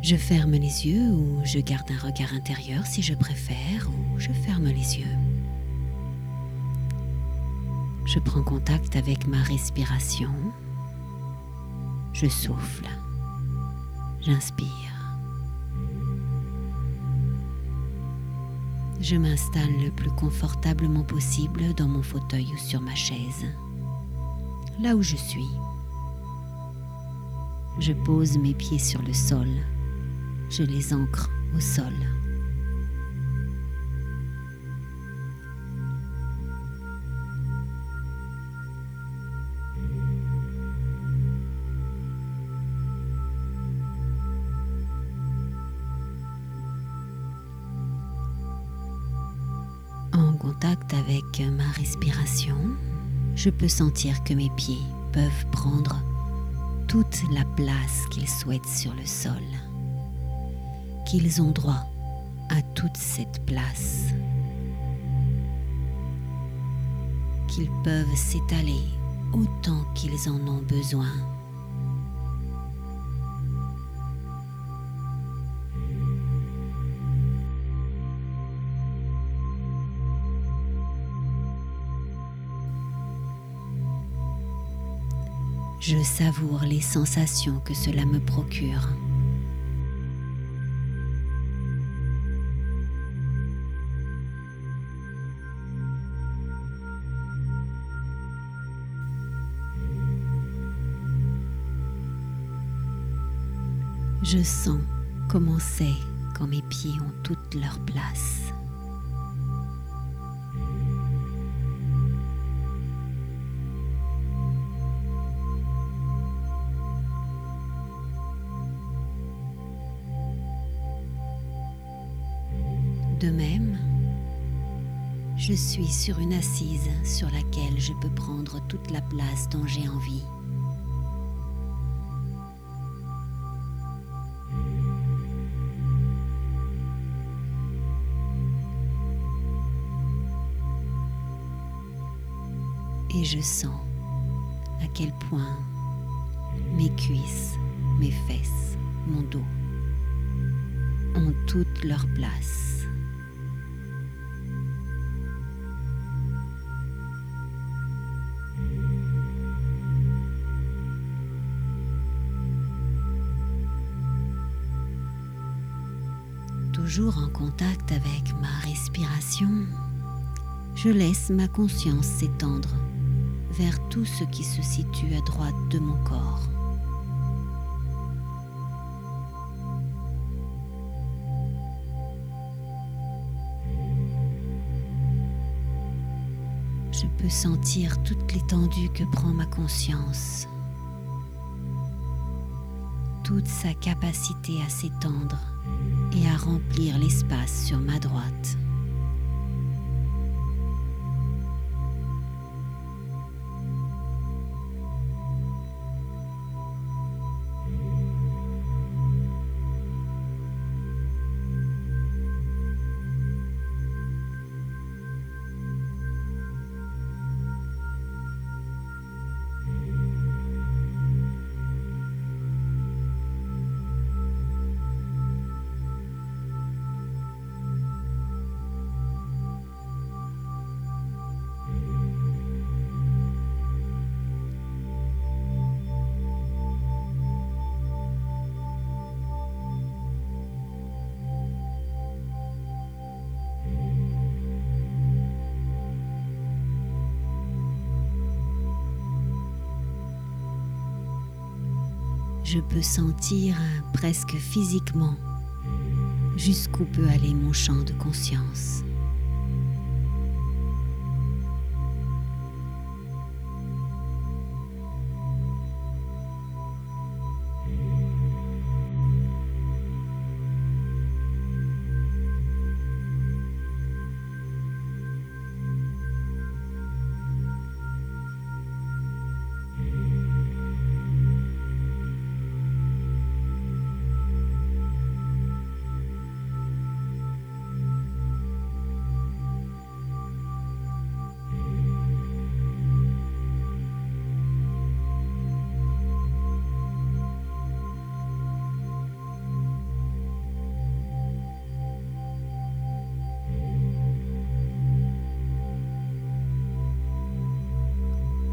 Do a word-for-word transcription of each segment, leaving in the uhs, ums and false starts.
Je ferme les yeux ou je garde un regard intérieur si je préfère, ou je ferme les yeux. Je prends contact avec ma respiration. Je souffle. J'inspire. Je m'installe le plus confortablement possible dans mon fauteuil ou sur ma chaise, là où je suis. Je pose mes pieds sur le sol. Je les ancre au sol. En contact avec ma respiration, je peux sentir que mes pieds peuvent prendre toute la place qu'ils souhaitent sur le sol, qu'ils ont droit à toute cette place, qu'ils peuvent s'étaler autant qu'ils en ont besoin. Je savoure les sensations que cela me procure. Je sens comment c'est quand mes pieds ont toute leur place. De même, je suis sur une assise sur laquelle je peux prendre toute la place dont j'ai envie. Et je sens à quel point mes cuisses, mes fesses, mon dos ont toute leur place. Toujours en contact avec ma respiration, je laisse ma conscience s'étendre vers tout ce qui se situe à droite de mon corps. Je peux sentir toute l'étendue que prend ma conscience, toute sa capacité à s'étendre et à remplir l'espace sur ma droite. Je peux sentir presque physiquement jusqu'où peut aller mon champ de conscience.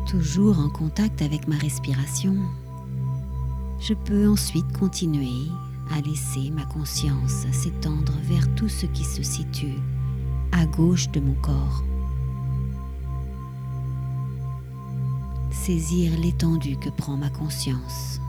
Toujours en contact avec ma respiration, je peux ensuite continuer à laisser ma conscience s'étendre vers tout ce qui se situe à gauche de mon corps. Saisir l'étendue que prend ma conscience.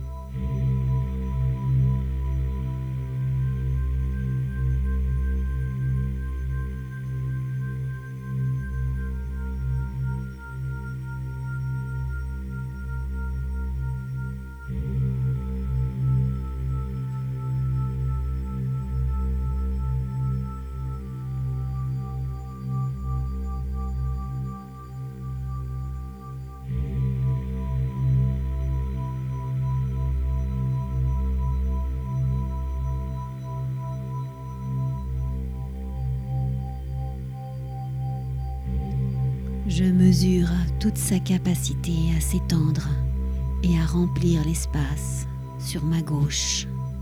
Je mesure toute sa capacité à s'étendre et à remplir l'espace sur ma gauche.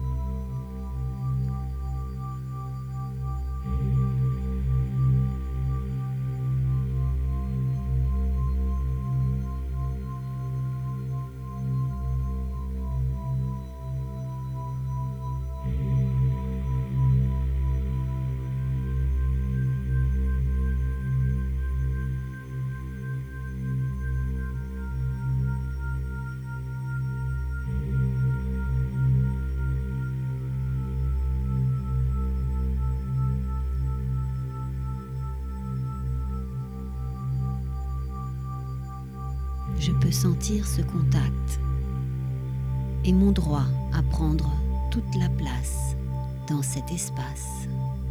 Je peux sentir ce contact et mon droit à prendre toute la place dans cet espace.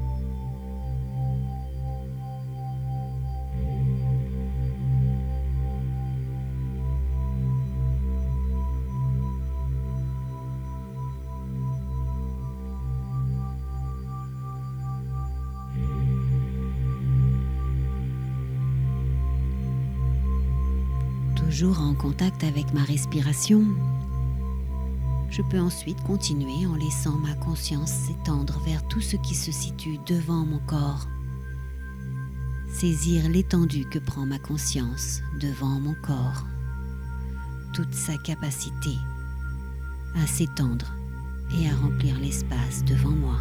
Toujours en contact avec ma respiration, je peux ensuite continuer en laissant ma conscience s'étendre vers tout ce qui se situe devant mon corps. Saisir l'étendue que prend ma conscience devant mon corps, toute sa capacité à s'étendre et à remplir l'espace devant moi.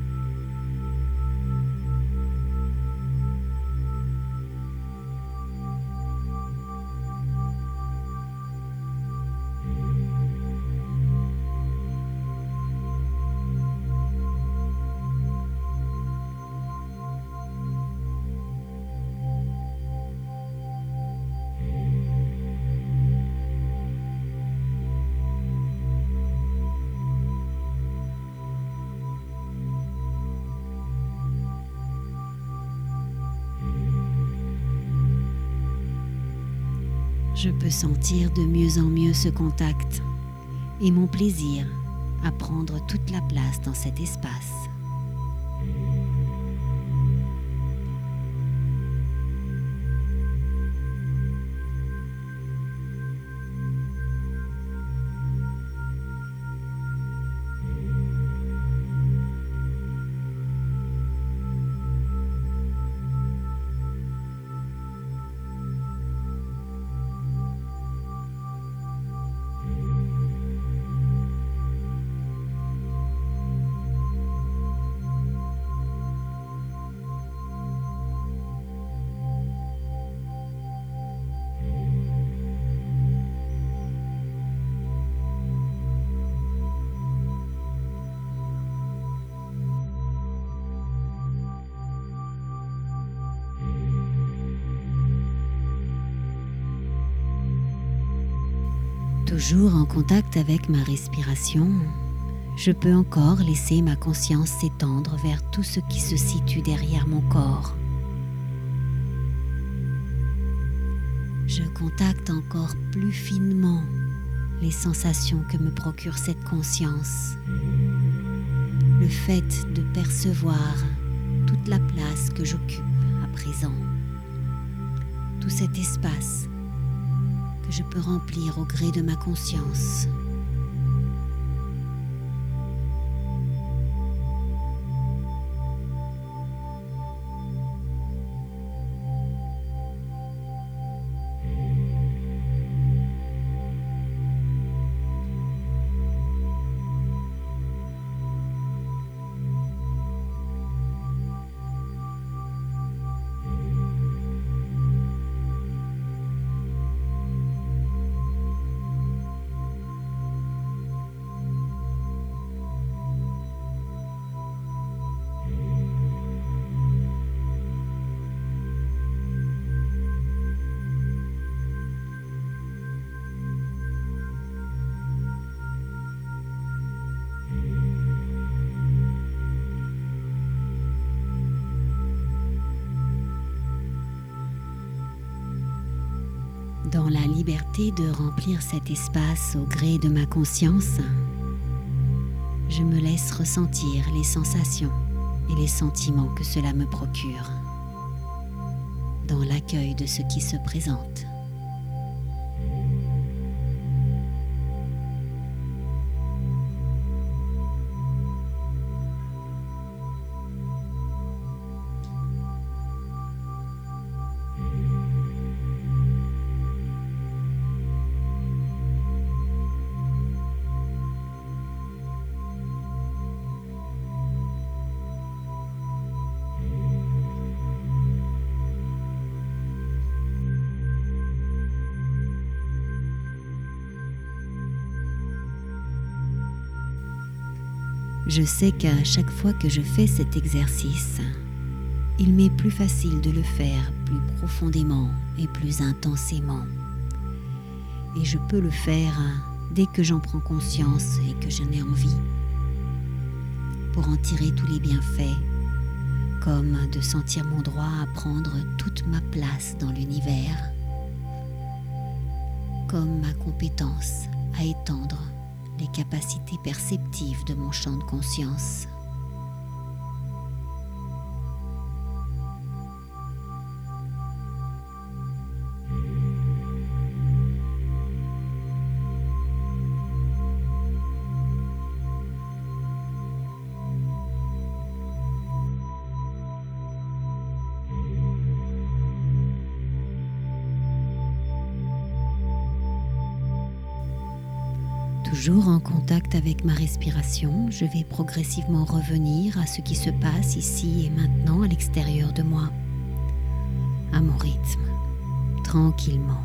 Je peux sentir de mieux en mieux ce contact et mon plaisir à prendre toute la place dans cet espace. Toujours en contact avec ma respiration, je peux encore laisser ma conscience s'étendre vers tout ce qui se situe derrière mon corps. Je contacte encore plus finement les sensations que me procure cette conscience. Le fait de percevoir toute la place que j'occupe à présent, tout cet espace que je peux remplir au gré de ma conscience. Dans la liberté de remplir cet espace au gré de ma conscience, je me laisse ressentir les sensations et les sentiments que cela me procure, dans l'accueil de ce qui se présente. Je sais qu'à chaque fois que je fais cet exercice, il m'est plus facile de le faire plus profondément et plus intensément. Et je peux le faire dès que j'en prends conscience et que j'en ai envie, pour en tirer tous les bienfaits, comme de sentir mon droit à prendre toute ma place dans l'univers, comme ma compétence à étendre les capacités perceptives de mon champ de conscience. Toujours en contact avec ma respiration, je vais progressivement revenir à ce qui se passe ici et maintenant à l'extérieur de moi, à mon rythme, tranquillement.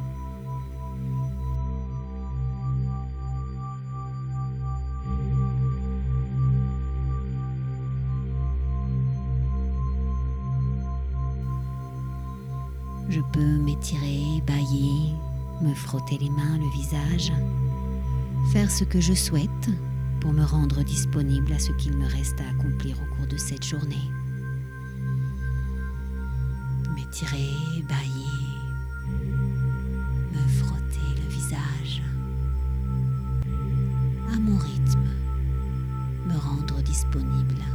Je peux m'étirer, bâiller, me frotter les mains, le visage, faire ce que je souhaite pour me rendre disponible à ce qu'il me reste à accomplir au cours de cette journée. M'étirer, bâiller, me frotter le visage, à mon rythme, me rendre disponible.